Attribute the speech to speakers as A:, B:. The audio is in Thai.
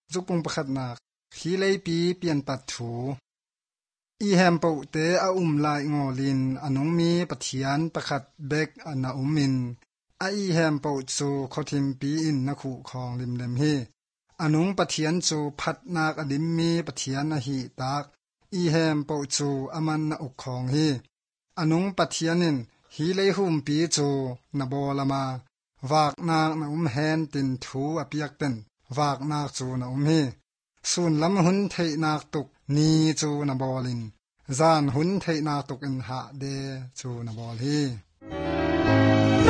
A: จุกปงประคัดนักขีเลยปีเปลี่ยนปัดถูอีแฮมปูเตอลายงอลินอนงมีปะเทียนประคัดเบกอนามินอีแฮมปูจูขอทิมปีอินนักขู่ของลิมเลมฮีอนงปะเทียนจูพัดนักอดิมมีปะเทียนหิตากอีแฮมปูจูอมันนาอุกของฮีอนงปะเทียนินฮีเลยหุมปีจูนบอลมาวากนากนาแฮนตินทูอเปียกเป็นวากนากจูนาฮีส่วนลำหุนเทนักตุกนีจูนบอลินจานหุนเทนักตุกอินหาเดจูนบอลี